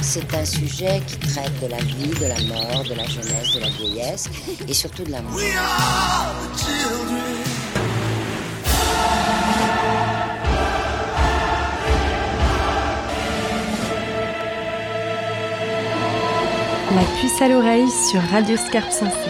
C'est un sujet qui traite de la vie, de la mort, de la jeunesse, de la vieillesse et surtout de l'amour. We are the children. La puce à l'oreille sur Radio Scarpe Sensée.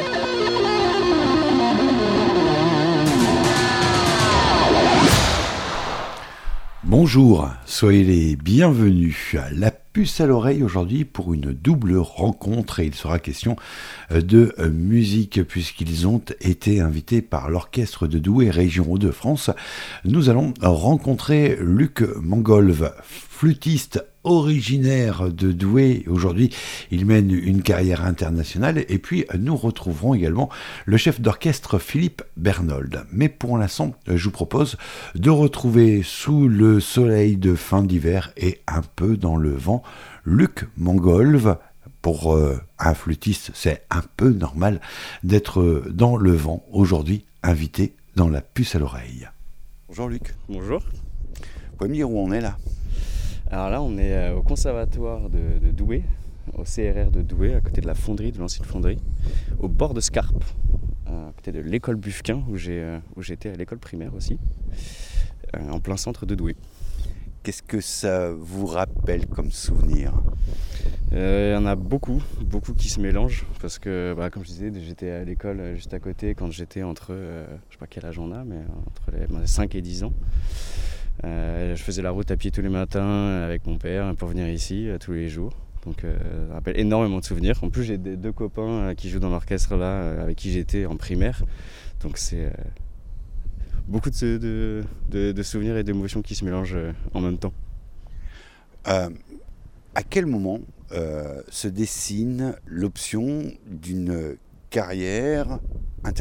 Bonjour, soyez les bienvenus à La puce à l'oreille aujourd'hui pour une double rencontre et il sera question de musique puisqu'ils ont été invités par l'orchestre de Douai Région Hauts-de-France. Nous allons rencontrer Luc Mangolve, flûtiste originaire de Douai. Aujourd'hui, il mène une carrière internationale et puis nous retrouverons également le chef d'orchestre Philippe Bernold. Mais pour l'instant, je vous propose de retrouver sous le soleil de fin d'hiver et un peu dans le vent, Luc Mangolve. Pour un flûtiste, c'est un peu normal d'être dans le vent. Aujourd'hui, invité dans La puce à l'oreille. Bonjour Luc. Bonjour. Vous pouvez me dire où on est là ? Alors là, on est au conservatoire de Douai, au CRR de Douai, à côté de la fonderie, de l'ancienne fonderie, au bord de Scarpe, à côté de l'école Buffquin, où j'étais à l'école primaire aussi, en plein centre de Douai. Qu'est-ce que ça vous rappelle comme souvenir ? Il y en a beaucoup qui se mélangent, parce que, comme je disais, j'étais à l'école juste à côté quand j'étais entre, je sais pas quel âge on a, mais entre les 5 et 10 ans. Je faisais la route à pied tous les matins avec mon père pour venir ici tous les jours. Donc ça rappelle énormément de souvenirs. En plus j'ai deux copains qui jouent dans l'orchestre là, avec qui j'étais en primaire. Donc c'est beaucoup de souvenirs et d'émotions qui se mélangent en même temps. À quel moment se dessine l'option d'une carrière internationale ?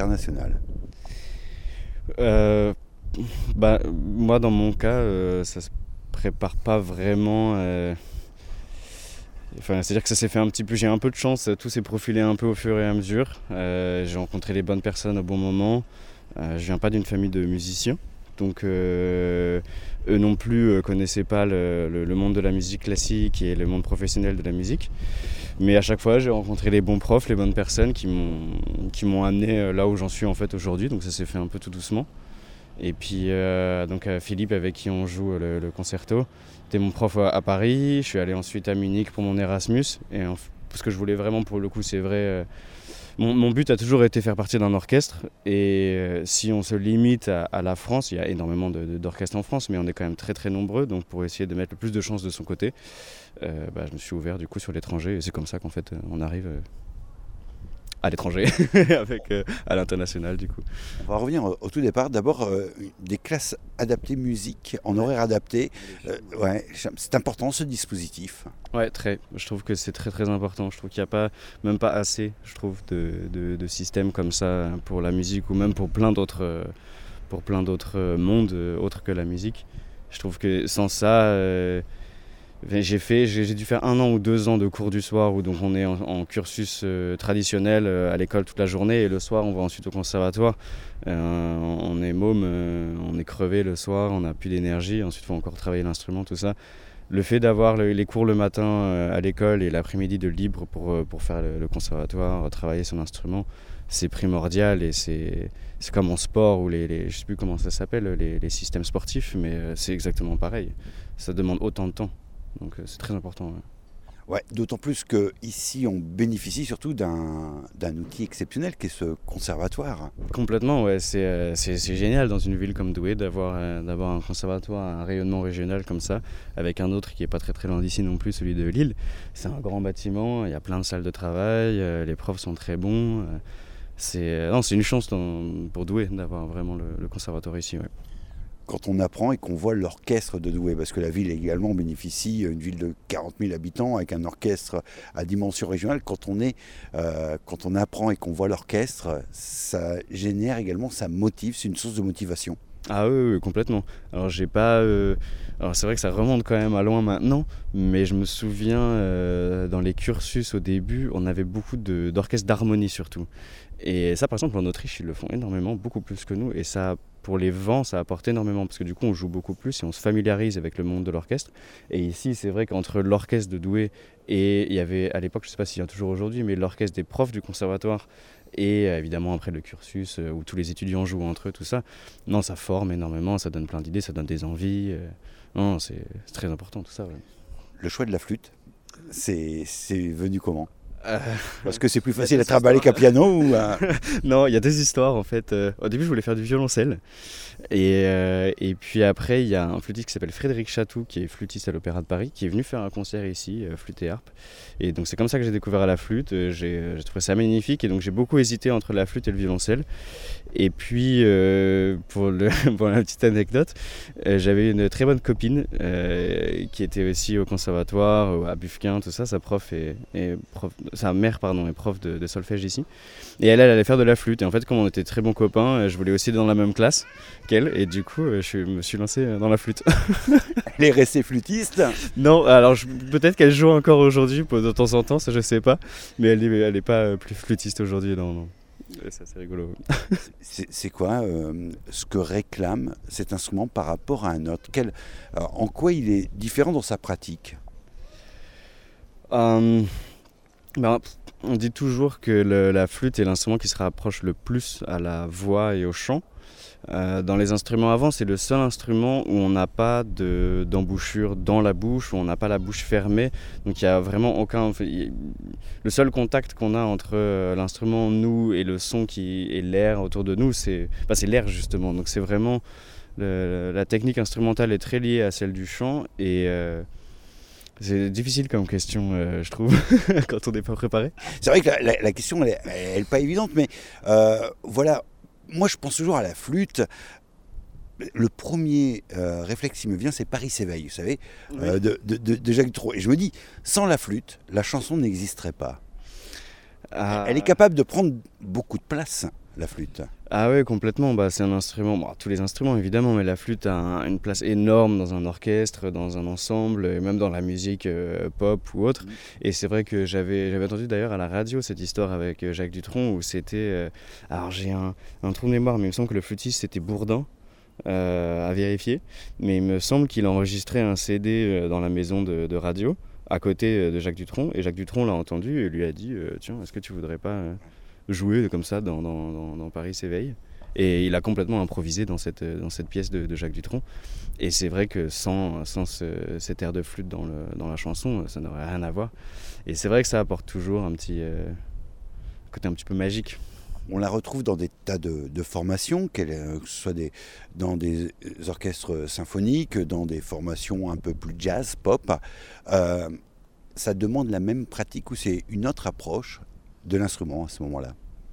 Moi dans mon cas ça se prépare pas vraiment, c'est-à-dire que ça s'est fait un petit peu, j'ai un peu de chance, tout s'est profilé un peu au fur et à mesure, j'ai rencontré les bonnes personnes au bon moment, je viens pas d'une famille de musiciens donc eux non plus connaissaient pas le monde de la musique classique et le monde professionnel de la musique, mais à chaque fois j'ai rencontré les bons profs, les bonnes personnes qui m'ont amené là où j'en suis en fait aujourd'hui, donc ça s'est fait un peu tout doucement. Et puis donc Philippe avec qui on joue le concerto, c'était mon prof à Paris. Je suis allé ensuite à Munich pour mon Erasmus parce que je voulais vraiment, pour le coup c'est vrai, mon but a toujours été faire partie d'un orchestre et si on se limite à la France, il y a énormément d'orchestres en France mais on est quand même très très nombreux, donc pour essayer de mettre le plus de chances de son côté, je me suis ouvert du coup sur l'étranger et c'est comme ça qu'en fait on arrive à l'étranger, à l'international du coup. On va revenir au tout départ. D'abord, des classes adaptées musique, en horaire adapté. C'est important ce dispositif. Ouais, très. Je trouve que c'est très très important. Je trouve qu'il n'y a même pas assez, je trouve, de systèmes comme ça pour la musique ou même pour plein d'autres mondes autres que la musique. Je trouve que sans ça... J'ai dû faire 1 an ou 2 ans de cours du soir où donc on est en cursus traditionnel à l'école toute la journée et le soir on va ensuite au conservatoire. On est môme, on est crevé le soir, on n'a plus d'énergie, ensuite il faut encore travailler l'instrument, tout ça. Le fait d'avoir les cours le matin à l'école et l'après-midi de libre pour faire le conservatoire, travailler son instrument, c'est primordial et c'est comme en sport ou je sais plus comment ça s'appelle, les systèmes sportifs, mais c'est exactement pareil. Ça demande autant de temps. Donc c'est très important. Ouais, d'autant plus qu'ici on bénéficie surtout d'un outil exceptionnel qui est ce conservatoire. Complètement, ouais, c'est génial dans une ville comme Douai d'avoir un conservatoire, un rayonnement régional comme ça, avec un autre qui n'est pas très très loin d'ici non plus, celui de Lille. C'est un grand bâtiment, il y a plein de salles de travail, les profs sont très bons. C'est une chance pour Douai d'avoir vraiment le conservatoire ici. Ouais. Quand on apprend et qu'on voit l'orchestre de Douai, parce que la ville également bénéficie, une ville de 40 000 habitants avec un orchestre à dimension régionale, quand on apprend et qu'on voit l'orchestre, ça génère également, ça motive, c'est une source de motivation. Ah oui, complètement. Alors j'ai pas... Alors c'est vrai que ça remonte quand même à loin maintenant, mais je me souviens dans les cursus au début, on avait beaucoup d'orchestres d'harmonie surtout. Et ça par exemple en Autriche ils le font énormément, beaucoup plus que nous, et ça pour les vents, ça apporte énormément parce que du coup, on joue beaucoup plus et on se familiarise avec le monde de l'orchestre. Et ici, c'est vrai qu'entre l'orchestre de Douai et il y avait à l'époque, je ne sais pas s'il y a toujours aujourd'hui, mais l'orchestre des profs du conservatoire et évidemment après le cursus où tous les étudiants jouent entre eux, tout ça, non, ça forme énormément, ça donne plein d'idées, ça donne des envies. Non, c'est très important tout ça. Ouais. Le choix de la flûte, c'est venu comment ? Parce que c'est plus facile à trimballer qu'un piano ou Non, il y a des histoires en fait. Au début, je voulais faire du violoncelle. Et puis après, il y a un flûtiste qui s'appelle Frédéric Chatou, qui est flûtiste à l'Opéra de Paris, qui est venu faire un concert ici, flûte et harpe. Et donc c'est comme ça que j'ai découvert la flûte. J'ai trouvé ça magnifique et donc j'ai beaucoup hésité entre la flûte et le violoncelle. Et puis, pour la petite anecdote, j'avais une très bonne copine qui était aussi au conservatoire, à Bufquin, tout ça. Sa mère est prof de solfège ici. Et elle allait faire de la flûte. Et en fait, comme on était très bons copains, je voulais aussi être dans la même classe qu'elle. Et du coup, je me suis lancé dans la flûte. Elle est restée flûtiste ? Non, alors peut-être qu'elle joue encore aujourd'hui, de temps en temps, ça je sais pas. Mais elle est pas plus flûtiste aujourd'hui, non. Ça, c'est rigolo. C'est quoi ce que réclame cet instrument par rapport à un autre ? En quoi il est différent dans sa pratique ? On dit toujours que la flûte est l'instrument qui se rapproche le plus à la voix et au chant. Dans les instruments avant, c'est le seul instrument où on n'a pas d'embouchure dans la bouche, où on n'a pas la bouche fermée. Donc il n'y a vraiment aucun... Le seul contact qu'on a entre l'instrument, nous, et le son et l'air autour de nous, c'est l'air justement. Donc c'est vraiment... La technique instrumentale est très liée à celle du chant et... C'est difficile comme question, je trouve, quand on n'est pas préparé. C'est vrai que la question, elle n'est pas évidente, mais voilà, moi je pense toujours à la flûte. Le premier réflexe qui me vient, c'est Paris s'éveille, vous savez, oui. de Jacques Dutronc. Et je me dis, sans la flûte, la chanson n'existerait pas. Elle est capable de prendre beaucoup de place, la flûte. Ah oui, complètement. C'est un instrument, tous les instruments évidemment, mais la flûte a une place énorme dans un orchestre, dans un ensemble, et même dans la musique pop ou autre. Et c'est vrai que j'avais entendu d'ailleurs à la radio cette histoire avec Jacques Dutronc où c'était... alors j'ai un trou de mémoire, mais il me semble que le flûtiste c'était Bourdin. À vérifier. Mais il me semble qu'il a enregistré un CD dans la maison de radio à côté de Jacques Dutronc. Et Jacques Dutronc l'a entendu et lui a dit tiens, est-ce que tu voudrais pas... jouer comme ça dans Paris s'éveille. Et il a complètement improvisé dans cette pièce de Jacques Dutronc. Et c'est vrai que sans cet air de flûte dans la chanson, ça n'aurait rien à voir. Et c'est vrai que ça apporte toujours un petit côté un petit peu magique. On la retrouve dans des tas de formations, que ce soit dans des orchestres symphoniques, dans des formations un peu plus jazz, pop. Ça demande la même pratique ou c'est une autre approche de l'instrument à ce moment-là ?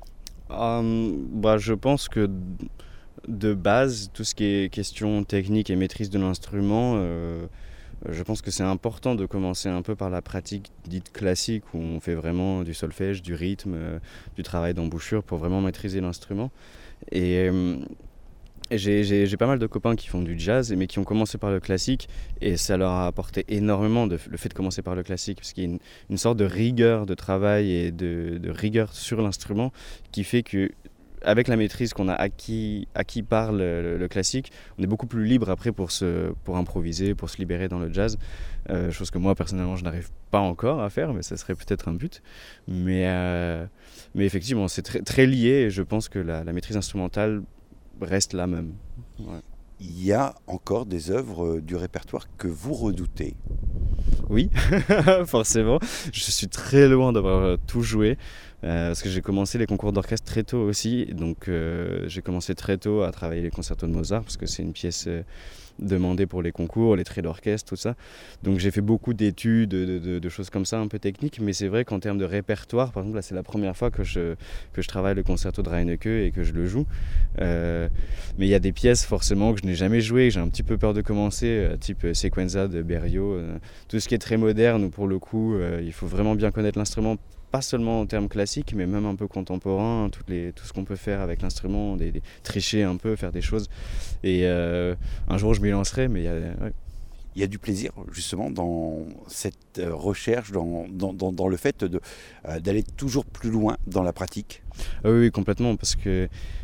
Je pense que de base, tout ce qui est question technique et maîtrise de l'instrument, je pense que c'est important de commencer un peu par la pratique dite classique où on fait vraiment du solfège, du rythme, du travail d'embouchure pour vraiment maîtriser l'instrument. Et j'ai pas mal de copains qui font du jazz mais qui ont commencé par le classique et ça leur a apporté énormément le fait de commencer par le classique parce qu'il y a une sorte de rigueur de travail et de rigueur sur l'instrument qui fait que avec la maîtrise qu'on a acquis par le classique, on est beaucoup plus libre après pour improviser, pour se libérer dans le jazz, chose que moi personnellement je n'arrive pas encore à faire, mais ça serait peut-être un but. Mais effectivement, c'est très, très lié et je pense que la maîtrise instrumentale reste la même. Ouais. Il y a encore des œuvres du répertoire que vous redoutez ? Oui, forcément. Je suis très loin d'avoir tout joué. Parce que j'ai commencé les concours d'orchestre très tôt aussi. Donc j'ai commencé très tôt à travailler les concertos de Mozart parce que c'est une pièce demandée pour les concours, les traits d'orchestre, tout ça. Donc j'ai fait beaucoup d'études, de choses comme ça un peu techniques. Mais c'est vrai qu'en termes de répertoire, par exemple, là c'est la première fois que je travaille le concerto de Reinecke et que je le joue. Mais il y a des pièces forcément que je n'ai jamais jouées, que j'ai un petit peu peur de commencer, type Sequenza de Berio. Tout ce qui est très moderne, pour le coup, il faut vraiment bien connaître l'instrument. Pas seulement en termes classiques, mais même un peu contemporains, tout ce qu'on peut faire avec l'instrument, tricher un peu, faire des choses. Et un jour, je m'y lancerai, mais il y a du plaisir, justement, dans cette recherche, dans le fait d'aller toujours plus loin dans la pratique. Oui, complètement, parce que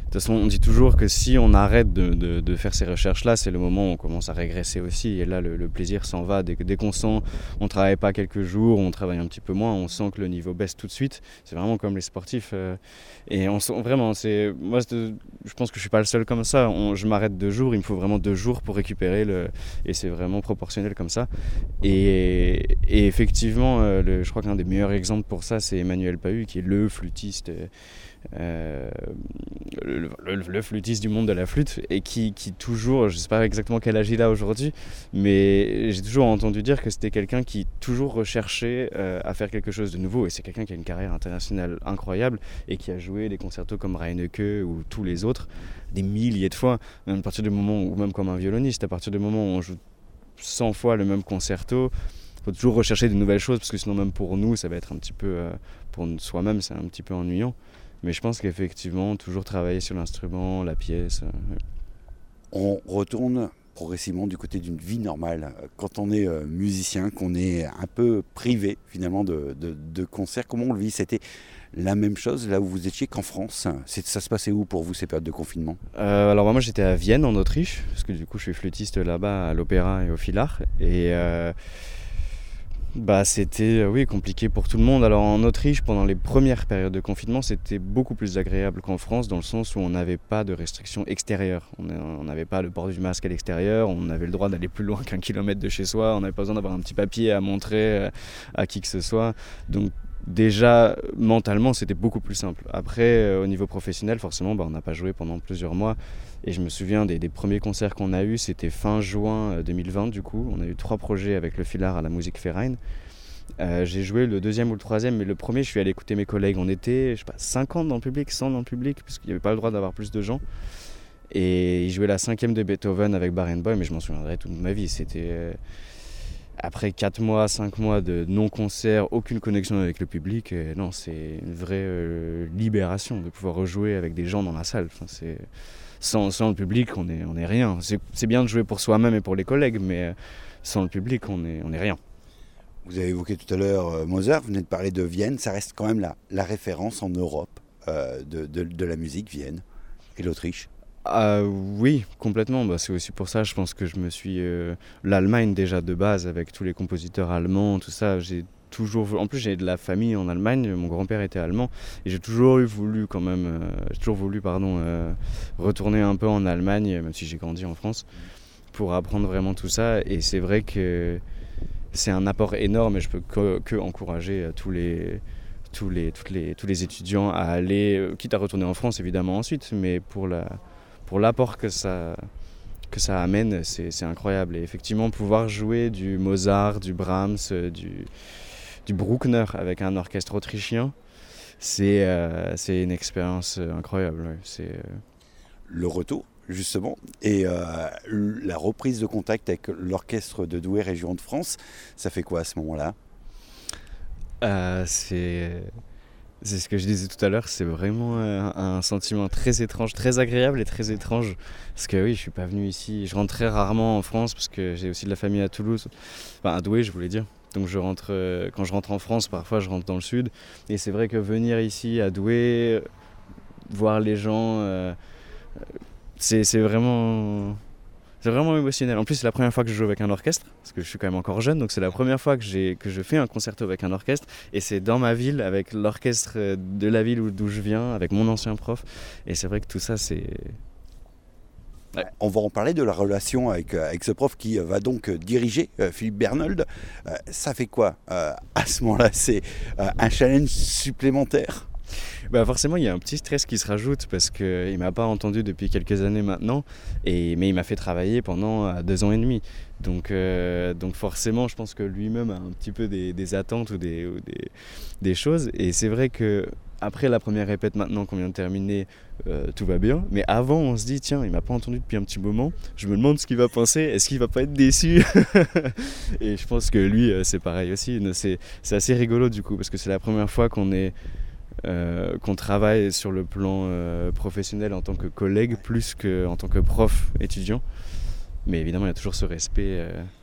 toute façon, on dit toujours que si on arrête de faire ces recherches-là, c'est le moment où on commence à régresser aussi. Et là, le plaisir s'en va. Dès qu'on sent, on ne travaille pas quelques jours, on travaille un petit peu moins, on sent que le niveau baisse tout de suite. C'est vraiment comme les sportifs. Et on sent vraiment, moi, je pense que je ne suis pas le seul comme ça. Je m'arrête 2 jours, il me faut vraiment 2 jours pour récupérer. Et c'est vraiment proportionnel comme ça. Et effectivement, je crois qu'un des meilleurs exemples pour ça, c'est Emmanuel Pahu, qui est le flûtiste. Le flûtiste du monde de la flûte et qui toujours, je ne sais pas exactement quel âge il a aujourd'hui, mais j'ai toujours entendu dire que c'était quelqu'un qui toujours recherchait à faire quelque chose de nouveau, et c'est quelqu'un qui a une carrière internationale incroyable et qui a joué des concertos comme Reinecke ou tous les autres des milliers de fois, même à partir du moment où, même comme un violoniste, à partir du moment où on joue 100 fois le même concerto, il faut toujours rechercher de nouvelles choses, parce que sinon même pour nous ça va être un petit peu, pour soi-même c'est un petit peu ennuyant. Mais je pense qu'effectivement, toujours travailler sur l'instrument, la pièce. On retourne progressivement du côté d'une vie normale. Quand on est musicien, qu'on est un peu privé finalement de concerts, comment on le vit ? C'était la même chose là où vous étiez qu'en France ? Ça se passait où pour vous ces périodes de confinement ? Alors moi j'étais à Vienne en Autriche, parce que du coup je suis flûtiste là-bas à l'Opéra et au Philhar. Et c'était compliqué pour tout le monde. Alors en Autriche, pendant les premières périodes de confinement, c'était beaucoup plus agréable qu'en France, dans le sens où on n'avait pas de restrictions extérieures. On n'avait pas le port du masque à l'extérieur, on avait le droit d'aller plus loin qu'1 kilomètre de chez soi, on n'avait pas besoin d'avoir un petit papier à montrer à qui que ce soit. Donc déjà, mentalement, c'était beaucoup plus simple. Après, au niveau professionnel, forcément, on n'a pas joué pendant plusieurs mois. Et je me souviens des premiers concerts qu'on a eus, c'était fin juin 2020 du coup. On a eu 3 projets avec le Philhar à la Musikverein. J'ai joué le 2e ou le 3e, mais le premier, je suis allé écouter mes collègues. On était, 50 dans le public, 100 dans le public, parce qu'il n'y avait pas le droit d'avoir plus de gens. Et ils jouaient la 5e de Beethoven avec Barenboim, mais je m'en souviendrai toute ma vie. C'était après 4 mois, 5 mois de non-concert, aucune connexion avec le public. Non, c'est une vraie libération de pouvoir rejouer avec des gens dans la salle. Enfin, sans le public, on est rien. C'est bien de jouer pour soi-même et pour les collègues, mais sans le public, on est rien. Vous avez évoqué tout à l'heure Mozart, vous venez de parler de Vienne, ça reste quand même la référence en Europe de la musique, Vienne et l'Autriche. Oui, complètement. C'est aussi pour ça, je pense que je me suis... l'Allemagne déjà de base, avec tous les compositeurs allemands, tout ça, en plus j'ai de la famille en Allemagne, mon grand-père était allemand, et j'ai toujours voulu retourner un peu en Allemagne, même si j'ai grandi en France, pour apprendre vraiment tout ça. Et c'est vrai que c'est un apport énorme, et je peux que encourager tous les étudiants à aller, quitte à retourner en France évidemment ensuite, mais pour l'apport que ça amène, c'est incroyable. Et effectivement, pouvoir jouer du Mozart, du Brahms, du Bruckner avec un orchestre autrichien, c'est une expérience incroyable. Ouais. Le retour, justement, et la reprise de contact avec l'orchestre de Douai Région de France, ça fait quoi à ce moment-là ? C'est ce que je disais tout à l'heure, c'est vraiment un sentiment très étrange, très agréable et très étrange. Parce que oui, je suis pas venu ici, je rentre très rarement en France parce que j'ai aussi de la famille à Toulouse, enfin à Douai je voulais dire. Donc quand je rentre en France, parfois je rentre dans le sud. Et c'est vrai que venir ici à Douai, voir les gens, c'est vraiment émotionnel. En plus, c'est la première fois que je joue avec un orchestre, parce que je suis quand même encore jeune, donc c'est la première fois que je fais un concerto avec un orchestre, et c'est dans ma ville, avec l'orchestre de la ville d'où je viens, avec mon ancien prof. Et c'est vrai que tout ça, c'est... Ouais. On va en parler de la relation avec ce prof qui va donc diriger Philippe Bernold. Ça fait quoi à ce moment-là ? C'est un challenge supplémentaire ? Forcément, il y a un petit stress qui se rajoute parce qu'il ne m'a pas entendu depuis quelques années maintenant, mais il m'a fait travailler pendant 2 ans et demi. Donc forcément, je pense que lui-même a un petit peu des attentes ou des choses. Et c'est vrai qu'après la première répète maintenant qu'on vient de terminer, tout va bien. Mais avant, on se dit, tiens, il ne m'a pas entendu depuis un petit moment. Je me demande ce qu'il va penser. Est-ce qu'il ne va pas être déçu ? Et je pense que lui, c'est pareil aussi. C'est assez rigolo du coup parce que c'est la première fois qu'on travaille sur le plan professionnel en tant que collègue plus qu'en tant que prof étudiant, mais évidemment il y a toujours ce respect.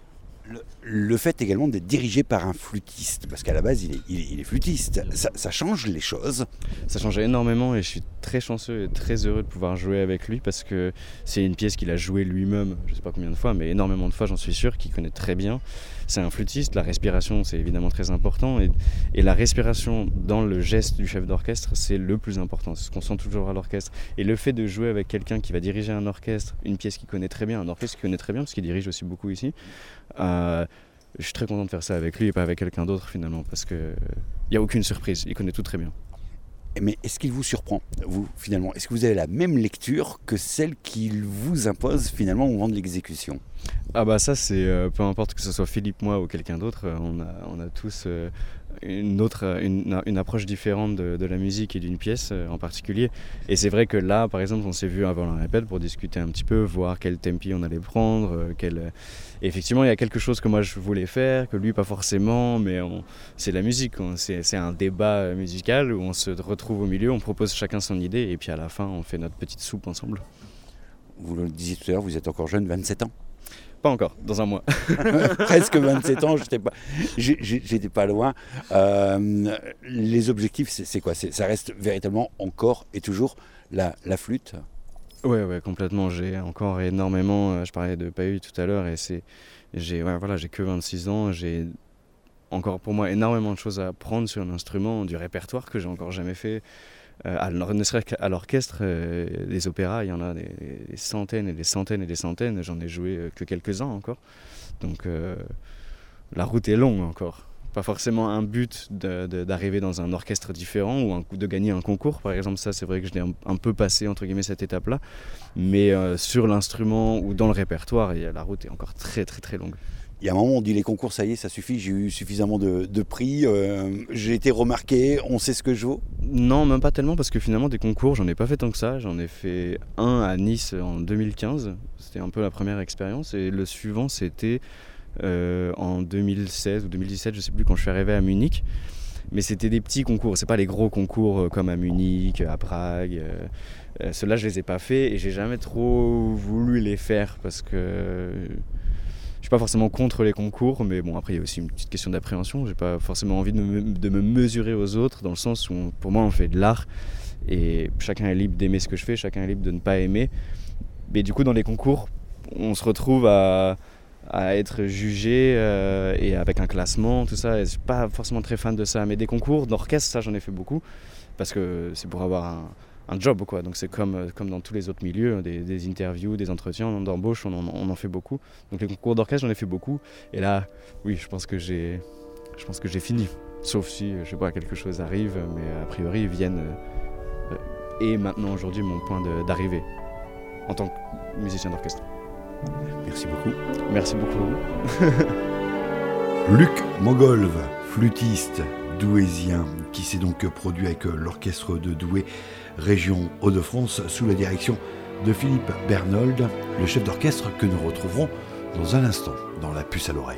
Le fait également d'être dirigé par un flûtiste, parce qu'à la base il est flûtiste, ça change les choses. Ça change énormément et je suis très chanceux et très heureux de pouvoir jouer avec lui parce que c'est une pièce qu'il a jouée lui-même, je ne sais pas combien de fois, mais énormément de fois, j'en suis sûr, qu'il connaît très bien. C'est un flûtiste, la respiration c'est évidemment très important et la respiration dans le geste du chef d'orchestre c'est le plus important, c'est ce qu'on sent toujours à l'orchestre. Et le fait de jouer avec quelqu'un qui va diriger un orchestre, une pièce qu'il connaît très bien, un orchestre qu'il connaît très bien parce qu'il dirige aussi beaucoup ici, je suis très content de faire ça avec lui et pas avec quelqu'un d'autre finalement parce qu'il n'y a aucune surprise, il connaît tout très bien. Mais est-ce qu'il vous surprend, vous, finalement? Est-ce que vous avez la même lecture que celle qu'il vous impose, finalement, au moment de l'exécution? Ah bah ça, c'est peu importe que ce soit Philippe, moi ou quelqu'un d'autre, on a tous une approche différente de la musique et d'une pièce en particulier. Et c'est vrai que là, par exemple, on s'est vu avant la répète pour discuter un petit peu, voir quel tempi on allait prendre. Et effectivement, il y a quelque chose que moi je voulais faire, que lui pas forcément, mais c'est la musique. C'est un débat musical où on se retrouve au milieu, on propose chacun son idée et puis à la fin, on fait notre petite soupe ensemble. Vous le disiez tout à l'heure, vous êtes encore jeune, 27 ans? Pas encore, dans un mois. Presque 27 ans, j'étais pas loin. Les objectifs, c'est quoi? Ça reste véritablement encore et toujours la flûte? Ouais, complètement. J'ai encore énormément, je parlais de Pahu tout à l'heure, et j'ai que 26 ans, j'ai encore pour moi énormément de choses à apprendre sur l'instrument, du répertoire que j'ai encore jamais fait. Ne serait-ce qu'à l'orchestre, des opéras, il y en a des centaines et des centaines et des centaines, j'en ai joué que quelques-uns encore. Donc la route est longue encore. Pas forcément un but d'arriver dans un orchestre différent ou de gagner un concours, par exemple. Ça, c'est vrai que je l'ai un peu passé, entre guillemets, cette étape-là. Mais sur l'instrument ou dans le répertoire, la route est encore très très très longue. Il y a un moment où on dit les concours, ça y est, ça suffit, j'ai eu suffisamment de prix, j'ai été remarqué, on sait ce que je vaux? Non, même pas tellement, parce que finalement des concours, j'en ai pas fait tant que ça. J'en ai fait un à Nice en 2015, c'était un peu la première expérience, et le suivant c'était en 2016 ou 2017, je sais plus, quand je suis arrivé à Munich. Mais c'était des petits concours, c'est pas les gros concours comme à Munich, à Prague. Ceux-là, je les ai pas faits et j'ai jamais trop voulu les faire parce que je suis pas forcément contre les concours, mais bon, après il y a aussi une petite question d'appréhension. J'ai pas forcément envie de me mesurer aux autres, dans le sens où pour moi on fait de l'art et chacun est libre d'aimer ce que je fais, chacun est libre de ne pas aimer. Mais du coup dans les concours, on se retrouve à être jugé et avec un classement, tout ça. Et je suis pas forcément très fan de ça, mais des concours d'orchestre, ça j'en ai fait beaucoup parce que c'est pour avoir un job, quoi. Donc c'est comme dans tous les autres milieux, des interviews, des entretiens d'embauche, on en fait beaucoup. Donc les concours d'orchestre, j'en ai fait beaucoup. Et là, oui, je pense que j'ai fini. Sauf si, je sais pas, quelque chose arrive, mais a priori, ils viennent. Et maintenant, aujourd'hui, mon point d'arrivée en tant que musicien d'orchestre. Merci beaucoup. Merci beaucoup. Luc Mogolv, flûtiste douaisien, qui s'est donc produit avec l'orchestre de Douai, région Hauts-de-France, sous la direction de Philippe Bernold, le chef d'orchestre que nous retrouverons dans un instant dans La Puce à l'oreille.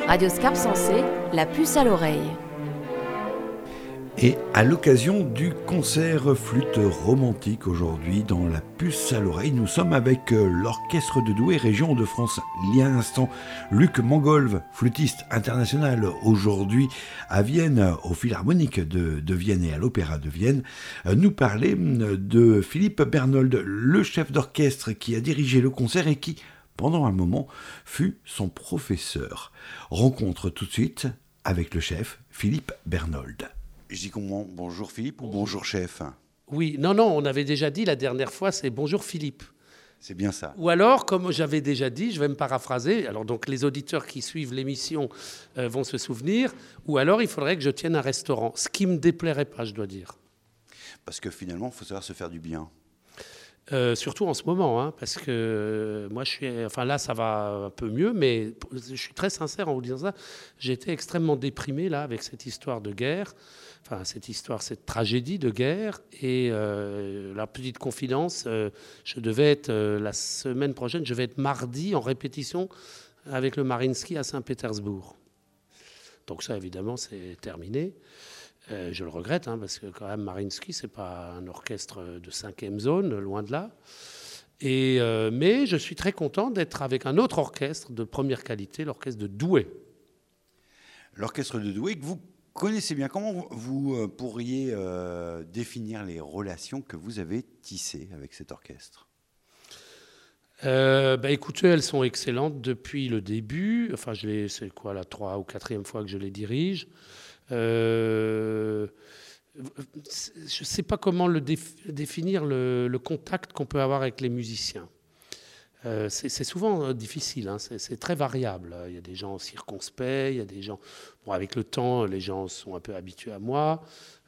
Radio Scarpe Sensée, la puce à l'oreille. Et à l'occasion du concert flûte romantique aujourd'hui dans la puce à l'oreille, nous sommes avec l'orchestre de Douai, région de France. Il y a un instant, Luc Mangolve, flûtiste international aujourd'hui à Vienne, au Philharmonique de Vienne et à l'Opéra de Vienne, nous parlait de Philippe Bernold, le chef d'orchestre qui a dirigé le concert et qui, pendant un moment, fut son professeur. Rencontre tout de suite avec le chef Philippe Bernold. Je dis comment ? Bonjour Philippe ou bonjour chef ? Oui, non, on avait déjà dit la dernière fois, c'est bonjour Philippe. C'est bien ça. Ou alors, comme j'avais déjà dit, je vais me paraphraser, alors donc les auditeurs qui suivent l'émission vont se souvenir, ou alors il faudrait que je tienne un restaurant, ce qui ne me déplairait pas, je dois dire. Parce que finalement, il faut savoir se faire du bien. Surtout en ce moment, hein, parce que moi, là, ça va un peu mieux, mais je suis très sincère en vous disant ça. J'étais extrêmement déprimé là avec cette histoire de guerre, cette tragédie de guerre. Et la petite confidence, je devais être la semaine prochaine, je vais être mardi en répétition avec le Mariinsky à Saint-Pétersbourg. Donc ça, évidemment, c'est terminé. Je le regrette, parce que quand même Mariinsky, c'est pas un orchestre de 5e zone, loin de là. Mais je suis très content d'être avec un autre orchestre de première qualité, l'orchestre de Douai. L'orchestre de Douai que vous connaissez bien. Comment vous pourriez définir les relations que vous avez tissées avec cet orchestre ? Écoutez, elles sont excellentes depuis le début. Enfin, c'est quoi la 3e ou 4e fois que je les dirige. Je ne sais pas comment définir le contact qu'on peut avoir avec les musiciens. C'est souvent difficile, c'est très variable. Il y a des gens circonspects, il y a des gens... Bon, avec le temps, les gens sont un peu habitués à moi.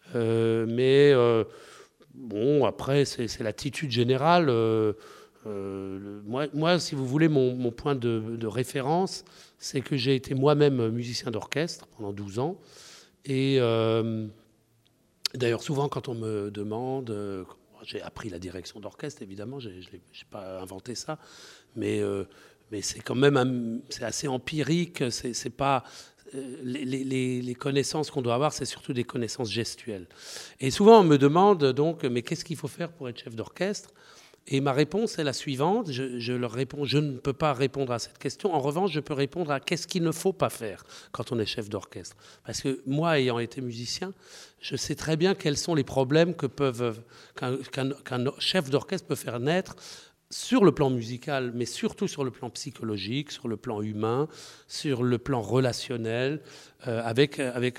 Après, c'est l'attitude générale. Moi, si vous voulez, mon point de référence, c'est que j'ai été moi-même musicien d'orchestre pendant 12 ans. Et d'ailleurs, souvent, quand on me demande, j'ai appris la direction d'orchestre, évidemment, je n'ai pas inventé ça, mais c'est quand même c'est assez empirique. C'est pas les connaissances qu'on doit avoir, c'est surtout des connaissances gestuelles. Et souvent, on me demande donc, mais qu'est-ce qu'il faut faire pour être chef d'orchestre ? Et ma réponse est la suivante, je leur réponds, je ne peux pas répondre à cette question. En revanche, je peux répondre à qu'est-ce qu'il ne faut pas faire quand on est chef d'orchestre. Parce que moi, ayant été musicien, je sais très bien quels sont les problèmes qu'un chef d'orchestre peut faire naître sur le plan musical, mais surtout sur le plan psychologique, sur le plan humain, sur le plan relationnel, avec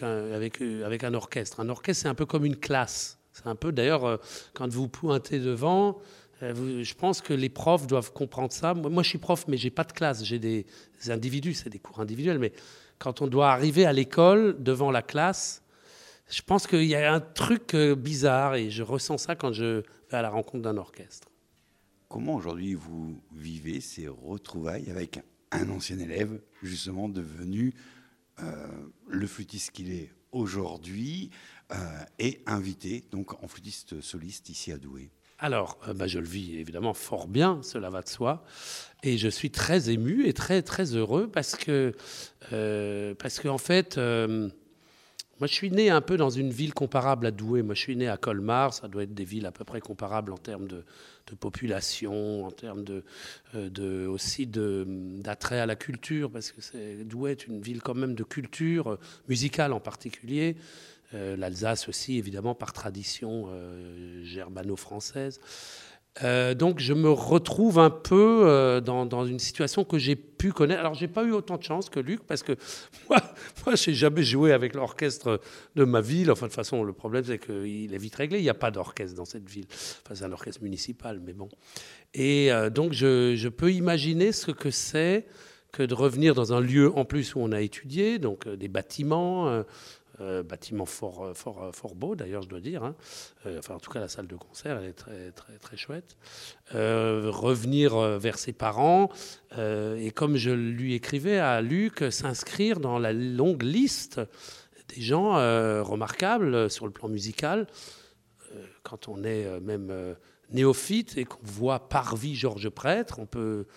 un orchestre. Un orchestre, c'est un peu comme une classe. C'est un peu, d'ailleurs, quand vous pointez devant... Je pense que les profs doivent comprendre ça. Moi, je suis prof, mais je n'ai pas de classe. J'ai des individus, c'est des cours individuels. Mais quand on doit arriver à l'école, devant la classe, je pense qu'il y a un truc bizarre et je ressens ça quand je vais à la rencontre d'un orchestre. Comment aujourd'hui vous vivez ces retrouvailles avec un ancien élève, justement devenu le flûtiste qu'il est aujourd'hui et invité donc en flûtiste soliste ici à Douai ? Alors, je le vis évidemment fort bien, cela va de soi. Et je suis très ému et très, très heureux parce que en fait, moi je suis né un peu dans une ville comparable à Douai. Moi je suis né à Colmar, ça doit être des villes à peu près comparables en termes de population, en termes aussi d'attrait à la culture, parce que Douai est une ville quand même de culture, musicale en particulier. L'Alsace aussi, évidemment, par tradition germano-française. Donc, je me retrouve un peu dans une situation que j'ai pu connaître. Alors, je n'ai pas eu autant de chance que Luc, parce que moi je n'ai jamais joué avec l'orchestre de ma ville. Enfin, de toute façon, le problème, c'est qu'il est vite réglé. Il n'y a pas d'orchestre dans cette ville. Enfin, c'est un orchestre municipal, mais bon. Et donc, je peux imaginer ce que c'est que de revenir dans un lieu, en plus, où on a étudié, donc des bâtiments... bâtiment fort beau d'ailleurs, je dois dire. En tout cas, la salle de concert, elle est très, très, très chouette. Revenir vers ses parents et, comme je lui écrivais à Luc, s'inscrire dans la longue liste des gens remarquables sur le plan musical. Quand on est même néophyte et qu'on voit Parvis, Georges Prêtre, on peut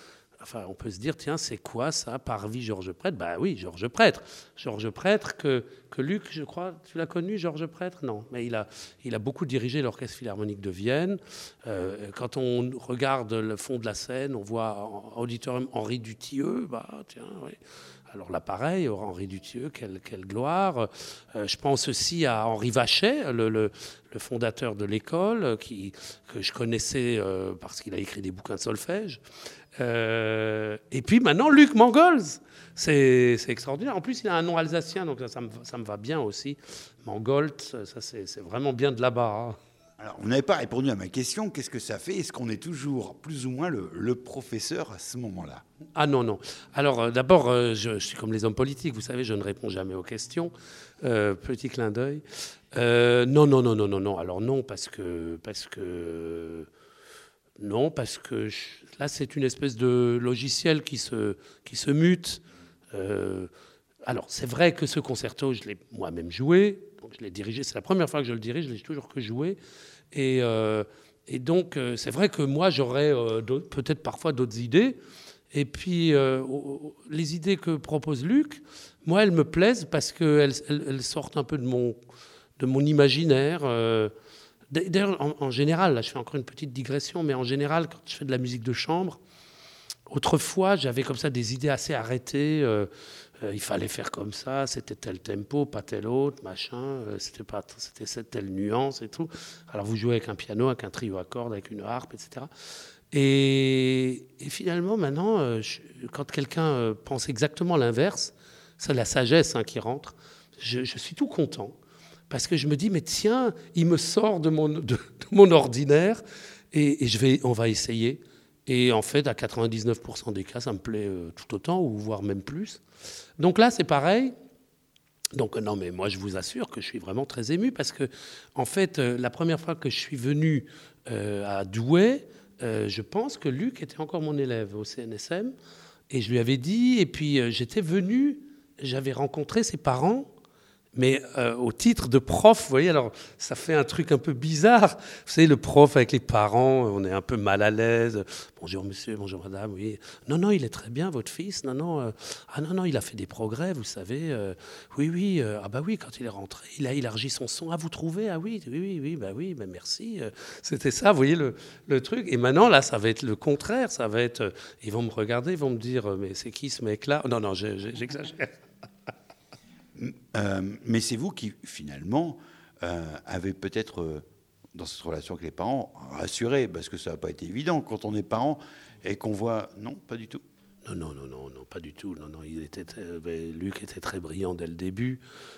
Enfin, on peut se dire, tiens, c'est quoi ça, Parvis, Georges Prêtre? Ben oui, Georges Prêtre. Georges Prêtre, que Luc, je crois, tu l'as connu, Georges Prêtre? Non, mais il a beaucoup dirigé l'Orchestre Philharmonique de Vienne. Quand on regarde le fond de la scène, on voit en auditorium Henri Dutilleux. Bah, tiens, oui. Alors là, pareil, Henri Dutilleux, quelle gloire. Je pense aussi à Henri Vachet, le fondateur de l'école, que je connaissais parce qu'il a écrit des bouquins de solfège. Et puis maintenant, Luc Mangols. C'est extraordinaire. En plus, il a un nom alsacien, donc ça me va bien aussi. Mangolt, ça c'est vraiment bien de là-bas. Hein. Alors, vous n'avez pas répondu à ma question. Qu'est-ce que ça fait? Est-ce qu'on est toujours plus ou moins le professeur à ce moment-là? Ah non. Alors d'abord, je suis comme les hommes politiques. Vous savez, je ne réponds jamais aux questions. Petit clin d'œil. Non. Alors non, parce que là, c'est une espèce de logiciel qui se mute. Alors, c'est vrai que ce concerto, je l'ai moi-même joué. Donc, je l'ai dirigé. C'est la première fois que je le dirige. Je l'ai toujours que joué. Et donc, c'est vrai que moi, j'aurais peut-être parfois d'autres idées. Et puis, les idées que propose Luc, moi, elles me plaisent parce qu'elles sortent un peu de mon imaginaire. D'ailleurs, en général, là, je fais encore une petite digression, mais en général, quand je fais de la musique de chambre, autrefois, j'avais comme ça des idées assez arrêtées. Il fallait faire comme ça, c'était tel tempo, pas tel autre, machin. C'était cette telle nuance et tout. Alors, vous jouez avec un piano, avec un trio à cordes, avec une harpe, etc. Et finalement, maintenant, quand quelqu'un pense exactement l'inverse, c'est la sagesse qui rentre. Je suis tout content. Parce que je me dis, mais tiens, il me sort de mon ordinaire et on va essayer. Et en fait, à 99% des cas, ça me plaît tout autant, ou voire même plus. Donc là, c'est pareil. Donc non, mais moi, je vous assure que je suis vraiment très ému parce que, en fait, la première fois que je suis venu à Douai, je pense que Luc était encore mon élève au CNSM. Et je lui avais dit, et puis j'étais venu, j'avais rencontré ses parents, mais au titre de prof, vous voyez, alors ça fait un truc un peu bizarre. Vous savez, le prof avec les parents, on est un peu mal à l'aise. Bonjour monsieur, bonjour madame, oui. Non, il est très bien, votre fils. Non, il a fait des progrès, vous savez. Oui. Ah bah oui, quand il est rentré, il a élargi son son. Ah, vous trouvez? Ah oui, merci. C'était ça, vous voyez le truc. Et maintenant, là, ça va être le contraire. Ça va être, ils vont me regarder, ils vont me dire, mais c'est qui ce mec-là? Non, j'exagère. Mais c'est vous qui, finalement, avez peut-être, dans cette relation avec les parents, rassuré, parce que ça n'a pas été évident quand on est parent et qu'on voit... Non, pas du tout. Non, pas du tout. Non, Luc était très brillant dès le début.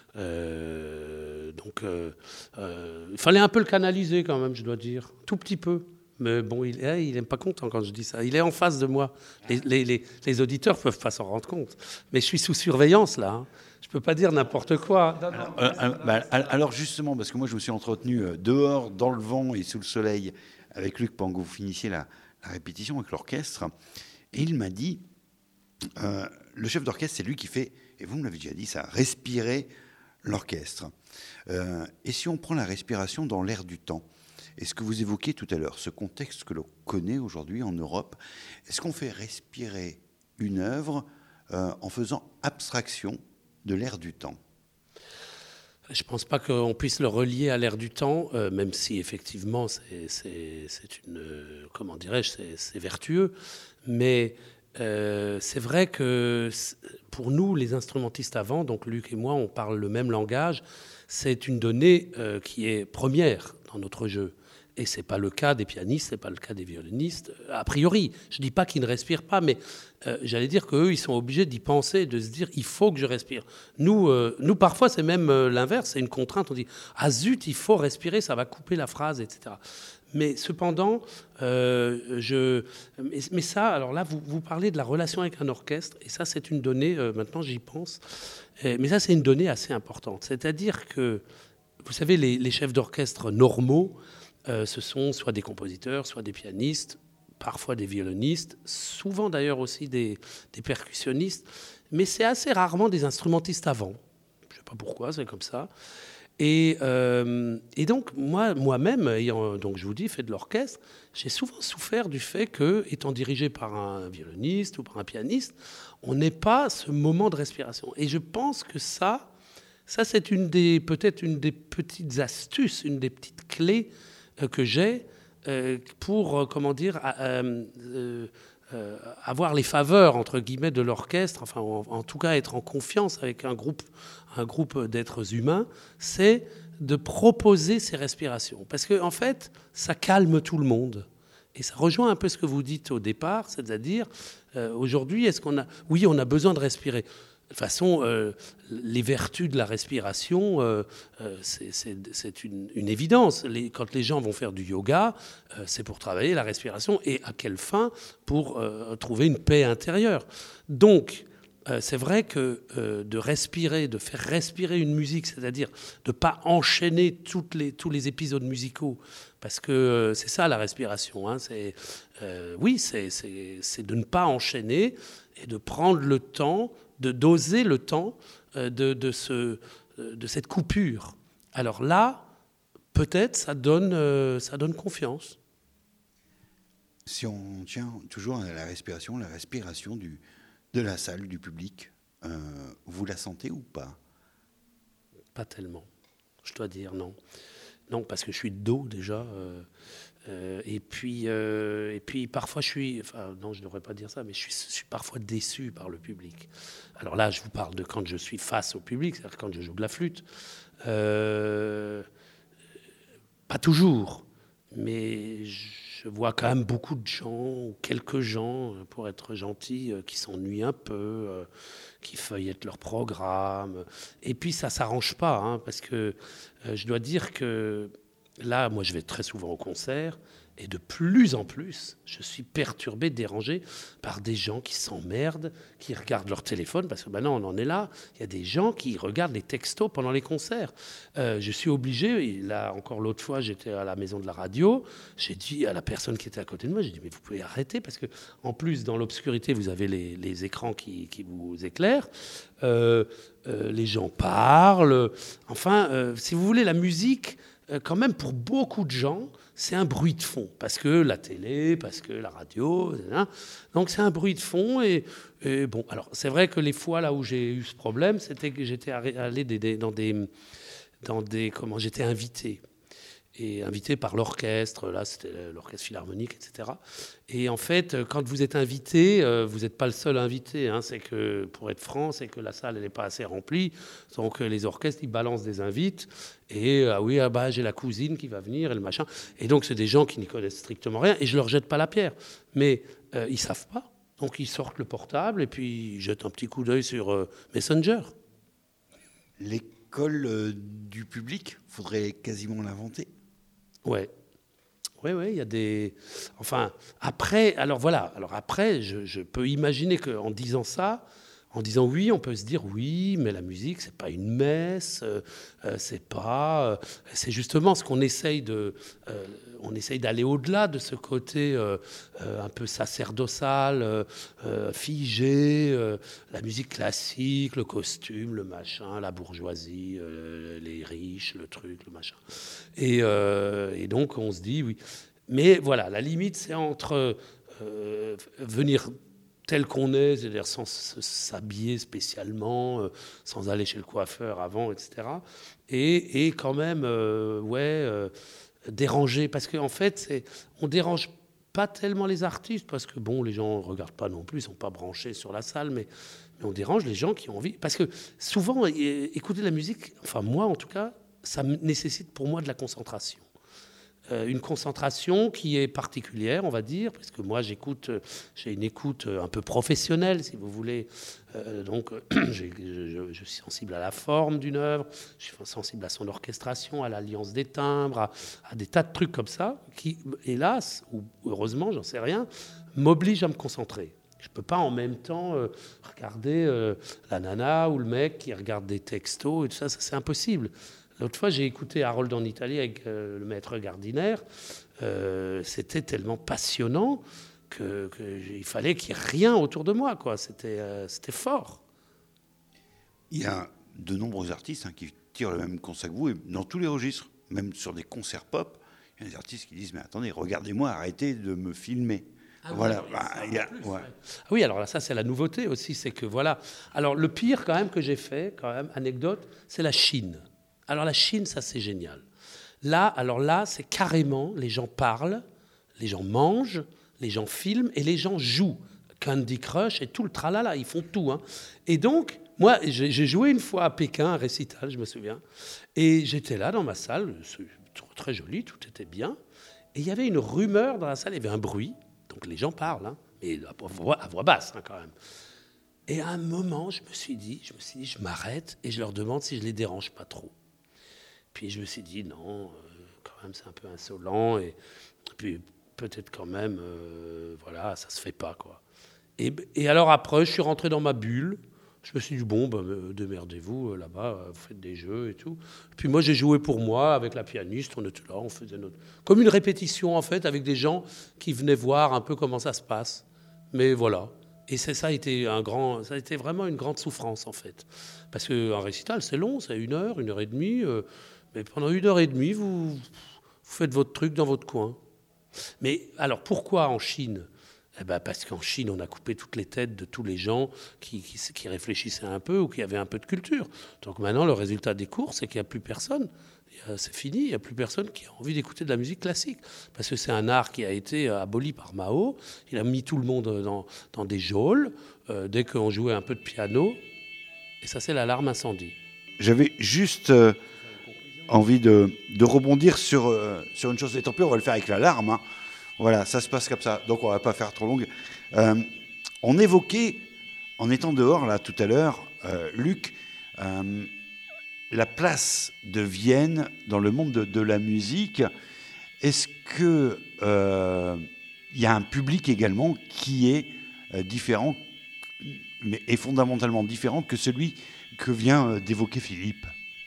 Donc, il fallait un peu le canaliser quand même, je dois dire. Tout petit peu. Mais bon, il n'est pas content quand je dis ça. Il est en face de moi. Les auditeurs ne peuvent pas s'en rendre compte. Mais je suis sous surveillance, là. Hein. Je ne peux pas dire n'importe quoi. Alors justement, parce que moi je me suis entretenu dehors, dans le vent et sous le soleil avec Luc pendant que vous finissiez la répétition avec l'orchestre. Et il m'a dit, le chef d'orchestre, c'est lui qui fait, et vous me l'avez déjà dit, ça, respirer l'orchestre. Et si on prend la respiration dans l'air du temps, et ce que vous évoquiez tout à l'heure, ce contexte que l'on connaît aujourd'hui en Europe, est-ce qu'on fait respirer une œuvre en faisant abstraction de l'air du temps? Je ne pense pas qu'on puisse le relier à l'air du temps, même si effectivement c'est une, comment dirais-je, c'est vertueux. Mais c'est vrai que pour nous, les instrumentistes avant, donc Luc et moi, on parle le même langage. C'est une donnée qui est première dans notre jeu. Et ce n'est pas le cas des pianistes, ce n'est pas le cas des violonistes, a priori. Je ne dis pas qu'ils ne respirent pas, mais j'allais dire qu'eux, ils sont obligés d'y penser, de se dire, il faut que je respire. Nous parfois, c'est même l'inverse, c'est une contrainte. On dit, ah zut, il faut respirer, ça va couper la phrase, etc. Mais cependant, mais ça, alors là, vous parlez de la relation avec un orchestre, et ça, c'est une donnée, maintenant j'y pense, mais ça, c'est une donnée assez importante. C'est-à-dire que, vous savez, les chefs d'orchestre normaux, ce sont soit des compositeurs, soit des pianistes, parfois des violonistes, souvent d'ailleurs aussi des percussionnistes, mais c'est assez rarement des instrumentistes avant. Je ne sais pas pourquoi, c'est comme ça. Et donc, moi-même, ayant, donc, je vous dis, fait de l'orchestre, j'ai souvent souffert du fait que, étant dirigé par un violoniste ou par un pianiste, on n'ait pas ce moment de respiration. Et je pense que ça c'est peut-être une des petites astuces, une des petites clés que j'ai pour, avoir les faveurs, entre guillemets, de l'orchestre, enfin, en tout cas, être en confiance avec un groupe d'êtres humains, c'est de proposer ces respirations. Parce qu'en fait, ça calme tout le monde. Et ça rejoint un peu ce que vous dites au départ, c'est-à-dire, aujourd'hui, on a besoin de respirer. De toute façon, les vertus de la respiration, c'est une évidence. Quand les gens vont faire du yoga, c'est pour travailler la respiration. Et à quelle fin? Pour trouver une paix intérieure. Donc, c'est vrai que de respirer, de faire respirer une musique, c'est-à-dire de ne pas enchaîner tous les épisodes musicaux, parce que c'est ça la respiration, hein, c'est de ne pas enchaîner et de prendre le temps, de doser le temps de cette coupure. Alors là, peut-être ça donne confiance. Si on tient toujours à la respiration de la salle, du public, vous la sentez ou pas? Pas tellement, je dois dire, non. Non, parce que je suis de dos déjà. Et puis parfois non, je ne devrais pas dire ça, mais je suis parfois déçu par le public. Alors là, je vous parle de quand je suis face au public, c'est-à-dire quand je joue de la flûte. Pas toujours, mais je vois quand même beaucoup de gens, ou quelques gens, pour être gentil, qui s'ennuient un peu, qui feuillettent leur programme. Et puis ça ne s'arrange pas, hein, parce que je dois dire que là, moi, je vais très souvent au concert, et de plus en plus, je suis perturbé, dérangé par des gens qui s'emmerdent, qui regardent leur téléphone, parce que maintenant, on en est là. Il y a des gens qui regardent les textos pendant les concerts. Je suis obligé, et là, encore l'autre fois, j'étais à la maison de la radio, j'ai dit à la personne qui était à côté de moi, j'ai dit, mais vous pouvez arrêter, parce que en plus, dans l'obscurité, vous avez les écrans qui vous éclairent. Les gens parlent. Enfin, si vous voulez, la musique, quand même, pour beaucoup de gens, c'est un bruit de fond, parce que la télé, parce que la radio, hein. Donc c'est un bruit de fond. Et bon, alors c'est vrai que les fois là où j'ai eu ce problème, c'était que j'étais allé j'étais invité par l'orchestre, là c'était l'orchestre philharmonique, etc. Et en fait, quand vous êtes invité, vous n'êtes pas le seul invité, hein, c'est que, pour être franc, c'est que la salle n'est pas assez remplie, donc les orchestres, ils balancent des invites, et j'ai la cousine qui va venir, et le machin, et donc c'est des gens qui n'y connaissent strictement rien, et je leur jette pas la pierre, mais ils savent pas, donc ils sortent le portable, et puis ils jettent un petit coup d'œil sur Messenger. L'école du public, faudrait quasiment l'inventer. Ouais. Oui, il y a des... Enfin, après, je peux imaginer qu'en disant ça, en disant oui, on peut se dire oui, mais la musique, c'est pas une messe, c'est justement ce qu'on essaye on essaye d'aller au-delà de ce côté un peu sacerdotal, figé, la musique classique, le costume, le machin, la bourgeoisie, les riches, le truc, le machin. Et donc on se dit oui. Mais voilà, la limite, c'est entre venir tel qu'on est, c'est-à-dire sans s'habiller spécialement, sans aller chez le coiffeur avant, etc. Et quand même, déranger. Parce qu'en fait, on dérange pas tellement les artistes, parce que bon, les gens ne regardent pas non plus, ils ne sont pas branchés sur la salle, mais on dérange les gens qui ont envie. Parce que souvent, écouter de la musique, enfin moi en tout cas, ça nécessite pour moi de la concentration. Une concentration qui est particulière, on va dire, parce que moi j'ai une écoute un peu professionnelle, si vous voulez. Donc je suis sensible à la forme d'une œuvre, je suis sensible à son orchestration, à l'alliance des timbres, à des tas de trucs comme ça, qui, hélas, ou heureusement, j'en sais rien, m'obligent à me concentrer. Je ne peux pas en même temps regarder la nana ou le mec qui regarde des textos et tout ça, c'est impossible. L'autre fois, j'ai écouté Harold en Italie avec le maître Gardiner. C'était tellement passionnant qu'il fallait qu'il n'y ait rien autour de moi, quoi. C'était fort. Il y a de nombreux artistes qui tirent le même constat que vous, et dans tous les registres, même sur des concerts pop, il y a des artistes qui disent « Mais attendez, regardez-moi, arrêtez de me filmer ». Voilà. Oui, alors là, ça, c'est la nouveauté aussi, c'est que voilà. Alors, le pire, quand même, que j'ai fait, quand même, anecdote, c'est la Chine. Alors, la Chine, ça, c'est génial. Là, c'est carrément, les gens parlent, les gens mangent, les gens filment et les gens jouent. Candy Crush et tout le tralala, ils font tout. Hein. Et donc, moi, j'ai joué une fois à Pékin, un récital, je me souviens, et j'étais là dans ma salle, très joli, tout était bien, et il y avait une rumeur dans la salle, il y avait un bruit. Donc les gens parlent, hein, mais à voix basse hein, quand même. Et à un moment, je me suis dit, je m'arrête et je leur demande si je les dérange pas trop. Puis je me suis dit, non, quand même, c'est un peu insolent. Et puis peut-être quand même, voilà, ça se fait pas, quoi. Et alors après, je suis rentré dans ma bulle. Je me suis dit, bon, démerdez-vous, là-bas, vous faites des jeux et tout. Puis moi, j'ai joué pour moi avec la pianiste, on était là, on faisait comme une répétition, en fait, avec des gens qui venaient voir un peu comment ça se passe. Mais voilà. Et ça a été vraiment une grande souffrance, en fait. Parce qu'un récital, c'est long, c'est 1 heure, 1 heure et demie. Mais pendant 1 heure et demie, vous faites votre truc dans votre coin. Mais alors, pourquoi en Chine ? Parce qu'en Chine, on a coupé toutes les têtes de tous les gens qui réfléchissaient un peu ou qui avaient un peu de culture. Donc maintenant, le résultat des cours, c'est qu'il n'y a plus personne. C'est fini, il n'y a plus personne qui a envie d'écouter de la musique classique. Parce que c'est un art qui a été aboli par Mao. Il a mis tout le monde dans des geôles dès qu'on jouait un peu de piano. Et ça, c'est l'alarme incendie. J'avais juste envie de rebondir sur une chose. Et tant pis, on va le faire avec l'alarme, hein. Voilà, ça se passe comme ça, donc on ne va pas faire trop longue. On évoquait, en étant dehors là tout à l'heure, Luc, la place de Vienne dans le monde de la musique. Est-ce qu'il y a un public également qui est différent, mais est fondamentalement différent que celui que vient d'évoquer Philippe ?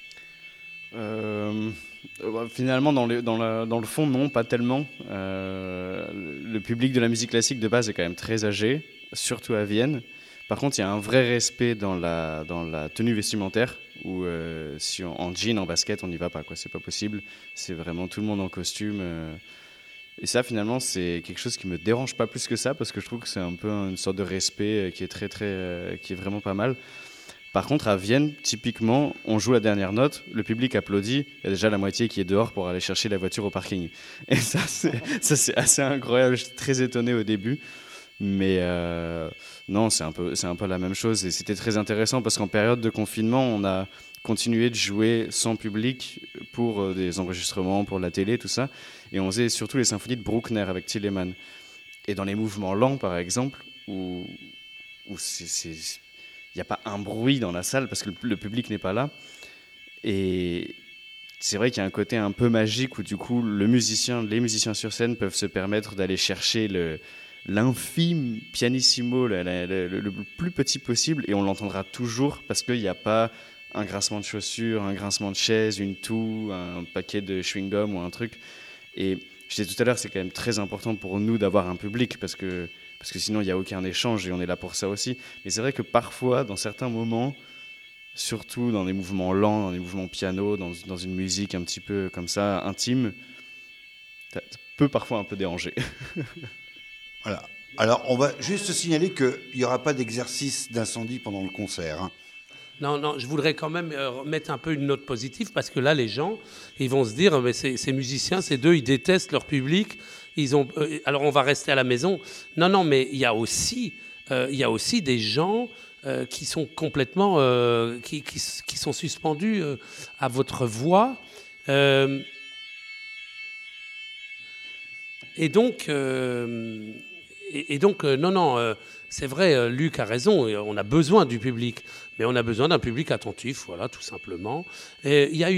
Finalement, dans le fond, non, pas tellement. Le public de la musique classique de base est quand même très âgé, surtout à Vienne. Par contre, il y a un vrai respect dans la tenue vestimentaire, où si en jean, en basket, on n'y va pas, quoi. C'est pas possible. C'est vraiment tout le monde en costume. Et ça, finalement, c'est quelque chose qui me dérange pas plus que ça, parce que je trouve que c'est un peu une sorte de respect qui est vraiment pas mal. Par contre, à Vienne, typiquement, on joue la dernière note, le public applaudit, il y a déjà la moitié qui est dehors pour aller chercher la voiture au parking. Et ça, c'est assez incroyable. J'étais très étonné au début. Mais non, c'est un peu la même chose. Et c'était très intéressant parce qu'en période de confinement, on a continué de jouer sans public pour des enregistrements, pour la télé, tout ça. Et on faisait surtout les symphonies de Bruckner avec Telemann. Et dans les mouvements lents, par exemple, où il n'y a pas un bruit dans la salle parce que le public n'est pas là. Et c'est vrai qu'il y a un côté un peu magique où du coup les musiciens sur scène peuvent se permettre d'aller chercher l'infime pianissimo, le plus petit possible, et on l'entendra toujours parce qu'il n'y a pas un grincement de chaussures, un grincement de chaise, une toux, un paquet de chewing-gum ou un truc. Et je disais tout à l'heure, c'est quand même très important pour nous d'avoir un public parce que sinon il n'y a aucun échange et on est là pour ça aussi. Mais c'est vrai que parfois, dans certains moments, surtout dans des mouvements lents, dans des mouvements piano, dans une musique un petit peu comme ça, intime, ça peut parfois un peu déranger. Voilà. Alors, on va juste signaler qu'il n'y aura pas d'exercice d'incendie pendant le concert, hein. Non, je voudrais quand même mettre un peu une note positive parce que là, les gens, ils vont se dire, mais ces musiciens, ces deux, ils détestent leur public. Alors, on va rester à la maison. Non, mais il y a aussi des gens qui sont complètement, qui sont suspendus à votre voix. Et donc, non, c'est vrai, Luc a raison, on a besoin du public, mais on a besoin d'un public attentif, voilà, tout simplement. Il y a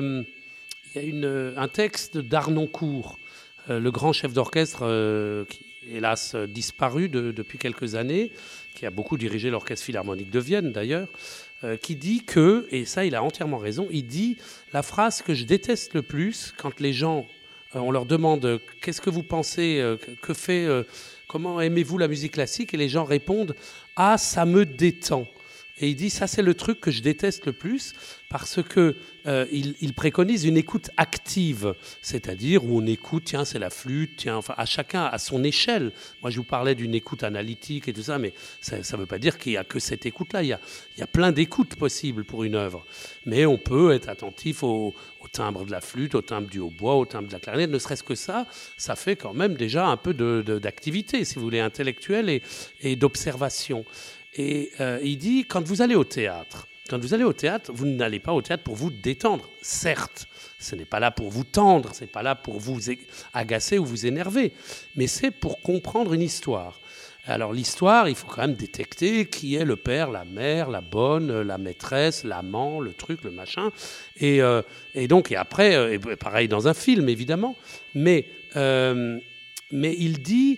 un texte d'Arnoncourt, le grand chef d'orchestre qui, hélas, disparu depuis quelques années, qui a beaucoup dirigé l'Orchestre Philharmonique de Vienne, d'ailleurs, qui dit que, et ça, il a entièrement raison, il dit la phrase que je déteste le plus quand les gens... on leur demande qu'est-ce que vous pensez, comment aimez-vous la musique classique, et les gens répondent ah, ça me détend. Et il dit, ça c'est le truc que je déteste le plus, parce que il préconise une écoute active, c'est-à-dire où on écoute, tiens, c'est la flûte, tiens, enfin, à chacun à son échelle. Moi, je vous parlais d'une écoute analytique et tout ça, mais ça ne veut pas dire qu'il n'y a que cette écoute-là. Il y a plein d'écoutes possibles pour une œuvre. Mais on peut être attentif au timbre de la flûte, au timbre du hautbois, au timbre de la clarinette. Ne serait-ce que ça fait quand même déjà un peu d'activité, si vous voulez, intellectuelle et d'observation. Et il dit, quand vous allez au théâtre, vous n'allez pas au théâtre pour vous détendre. Certes, ce n'est pas là pour vous tendre, ce n'est pas là pour vous agacer ou vous énerver, mais c'est pour comprendre une histoire. Alors l'histoire, il faut quand même détecter qui est le père, la mère, la bonne, la maîtresse, l'amant, le truc, le machin. Et après, pareil dans un film, évidemment, mais il dit...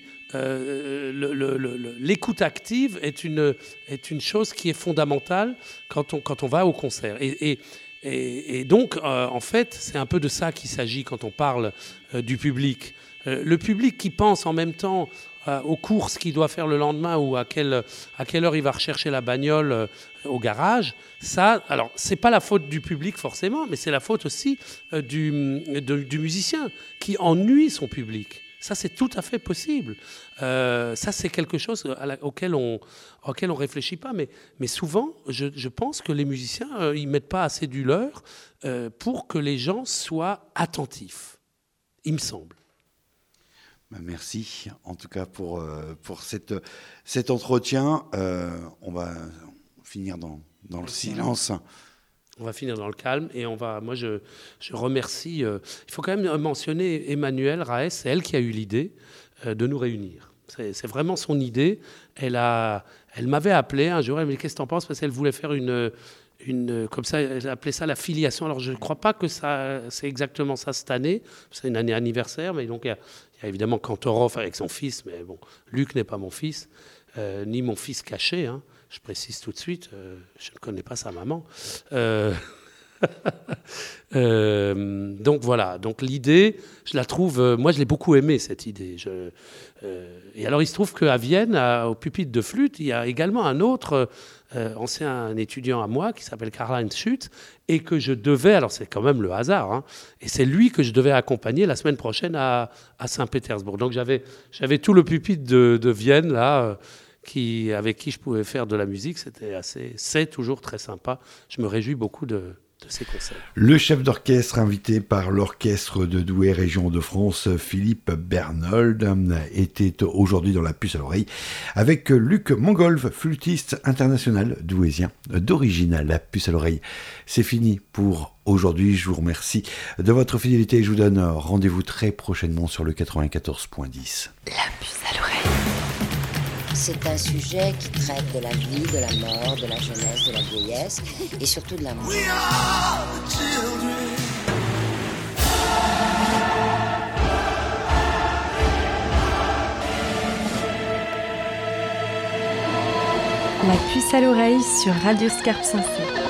l'écoute active est une chose qui est fondamentale quand on va au concert. Et donc, en fait, c'est un peu de ça qu'il s'agit quand on parle du public. Le public qui pense en même temps aux courses qu'il doit faire le lendemain ou à quelle heure il va rechercher la bagnole au garage, ça, alors, c'est pas la faute du public forcément, mais c'est la faute aussi du musicien qui ennuie son public. Ça, c'est tout à fait possible. Ça, c'est quelque chose auquel on réfléchit pas. Mais souvent, je pense que les musiciens, ils mettent pas assez du leur pour que les gens soient attentifs. Il me semble. Merci, en tout cas, pour cet entretien. On va finir dans le silence. On va finir dans le calme et moi je remercie, il faut quand même mentionner Emmanuelle Raes, c'est elle qui a eu l'idée de nous réunir. C'est vraiment son idée. Elle m'avait appelé un jour, elle m'a dit, qu'est-ce que t'en penses ? Parce qu'elle voulait faire une comme ça, elle appelait ça la filiation. Alors je ne crois pas que c'est exactement ça cette année, c'est une année anniversaire, mais donc il y a évidemment Kantorov avec son fils, mais bon, Luc n'est pas mon fils, ni mon fils caché, hein. Je précise tout de suite, je ne connais pas sa maman. Donc voilà, donc l'idée, je la trouve, moi je l'ai beaucoup aimée cette idée. Et alors il se trouve qu'à Vienne, au pupitre de flûte, il y a également un autre ancien étudiant à moi qui s'appelle Karl-Heinz Schütz et que je devais, alors c'est quand même le hasard, hein, et c'est lui que je devais accompagner la semaine prochaine à Saint-Pétersbourg. Donc j'avais tout le pupitre de Vienne là. Avec qui je pouvais faire de la musique, c'est toujours très sympa. Je me réjouis beaucoup de ces concerts. Le chef d'orchestre invité par l'orchestre de Douai Région de France, Philippe Bernold, était aujourd'hui dans la puce à l'oreille avec Luc Mangolf, flûtiste international douaisien d'origine. La puce à l'oreille, c'est fini pour aujourd'hui. Je vous remercie de votre fidélité et je vous donne rendez-vous très prochainement sur le 94.10. La puce à l'oreille. C'est un sujet qui traite de la vie, de la mort, de la jeunesse, de la vieillesse et surtout de l'amour. La puce à l'oreille sur Radio Scarpe Sensée.